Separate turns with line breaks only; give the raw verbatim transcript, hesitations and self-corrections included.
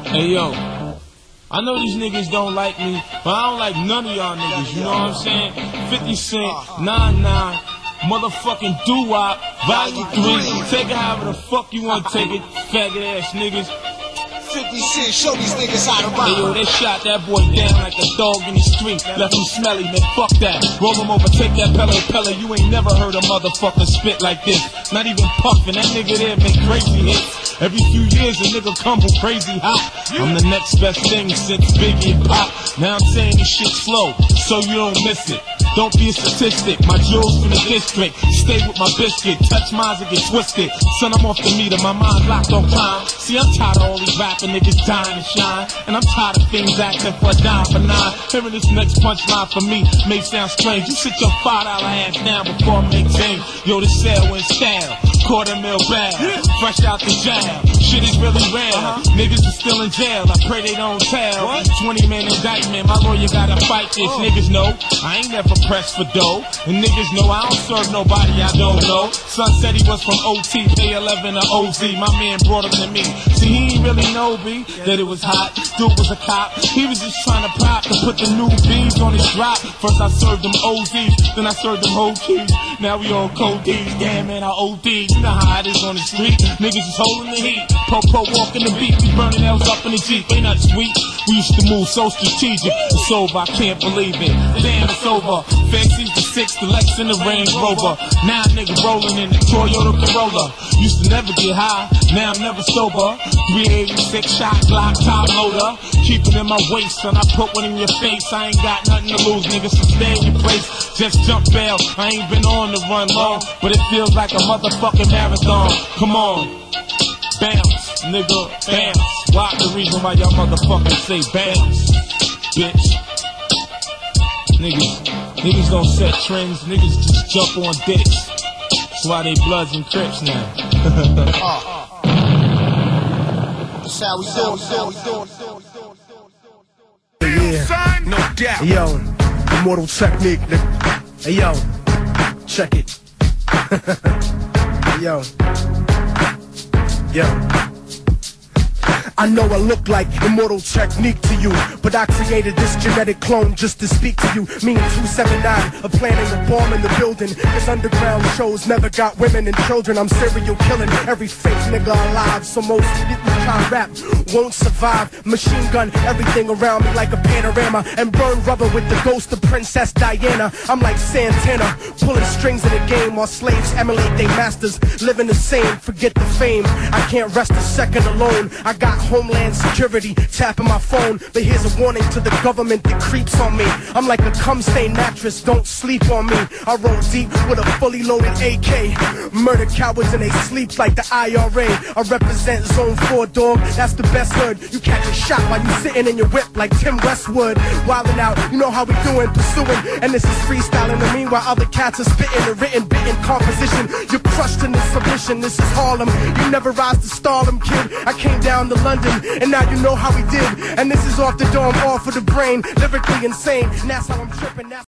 Hey yo, I know these niggas don't like me, but I don't like none of y'all niggas, you know what I'm saying? fifty Cent, nine nine, motherfucking doo-wop, volume three, take it however the fuck you want to take it, faggot ass niggas.
fifty Cent, show these niggas how to rock.
Hey yo, they shot that boy down like a dog in the street, left him smelly, man, fuck that. Roll him over, take that Pelle Pelle, you ain't never heard a motherfucker spit like this. Not even puffin', that nigga there make crazy hits. Every few years a nigga come with crazy hot. I'm the next best thing since Biggie and Pop. Now I'm saying this shit slow, so you don't miss it. Don't be a statistic, my jewels from the district. Stay with my biscuit, touch mines and get twisted. Son, I'm off the meter, my mind locked on crime. See, I'm tired of all these rapping niggas dying to shine. And I'm tired of things acting for a dime for nine. Hearing this next punchline for me may sound strange. You sit your five dollar ass down before I make change. Yo, this sale in style, quarter mil bag, fresh out the jam. Shit is really real, uh-huh. Niggas are still in jail, I pray they don't tell. What? twenty man indictment, my lawyer gotta fight this. Oh. Niggas know, I ain't never pressed for dough. And niggas know I don't serve nobody I don't know. Son said he was from O T, Pay eleven or O Z, my man brought him to me. See, he ain't really know, B, that it was hot. Dude was a cop, he was just trying to pop to put the new beans on his drop. First I served them O Zs, then I served them whole keys. Now we on codeine, damn man, I O D. You know how it is on the street, niggas is holding the heat. Po-po walking the beat, we burning L's up in the Jeep, ain't that sweet? We used to move so strategic, it's over, I can't believe it. Damn, it's over. Fancy's the six, the Lex and the Range Rover. Now nigga rolling in the Toyota Corolla. Used to never get high, now I'm never sober. three eighty-six shot Glock top loader. Keep it in my waist, and I put one in your face. I ain't got nothing to lose, nigga, so stay in your place. Just jump bail, I ain't been on the run long, but it feels like a motherfucking marathon. Come on. Bounce, nigga, bounce. Why the reason why y'all motherfuckers say bounce, bitch? Niggas, niggas don't set trends, niggas just jump on dicks. That's why they Bloods and Crips now.
uh, That's how we do it.
Yeah, no doubt. Yo, Immortal Technique, nigga. Hey yo, check it. Yo. Yo, I know I look like Immortal Technique to you, but I created this genetic clone just to speak to you. Me and two seventy-nine are planning a bomb in the building. Cause underground shows never got women and children. I'm serial killing every fake nigga alive, so most people try rap won't survive. Machine gun everything around me like a panorama, and burn rubber with the ghost of Princess Diana. I'm like Santana, pulling strings in the game while slaves emulate their masters. Living the same, forget the fame. I can't rest a second alone. I got Homeland Security tapping my phone, but here's a warning to the government that creeps on me. I'm like a cum-stained mattress, don't sleep on me. I roll deep with a fully loaded A K. Murder cowards and they sleep like the I R A. I represent Zone four, dog, that's the best hood. You catch a shot while you sitting in your whip like Tim Westwood. Wildin' out, you know how we doing, pursuing. And this is freestyling, and meanwhile other cats are spitting a written, bitten composition. You're crushed in this submission, this is Harlem. You never rise to stardom, kid. I came down to London, and now you know how we did. And this is off the dome, all for the brain, lyrically insane. And that's how I'm tripping.